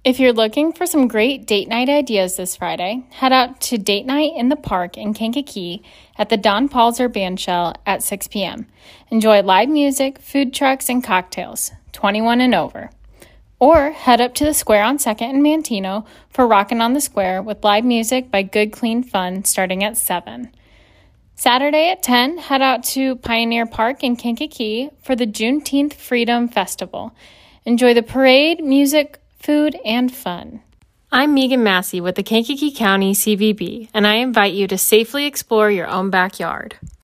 If you're looking for some great date night ideas this Friday, head out to Date Night in the Park in Kankakee at the Don Palzer Bandshell at 6 p.m. Enjoy live music, food trucks, and cocktails, 21 and over. Or head up to the Square on 2nd in Manteno for Rockin' on the Square with live music by Good Clean Fun starting at 7. Saturday at 10, head out to Pioneer Park in Kankakee for the Juneteenth Freedom Festival. Enjoy the parade, music, food, and fun. I'm Megan Massey with the Kankakee County CVB, and I invite you to safely explore your own backyard.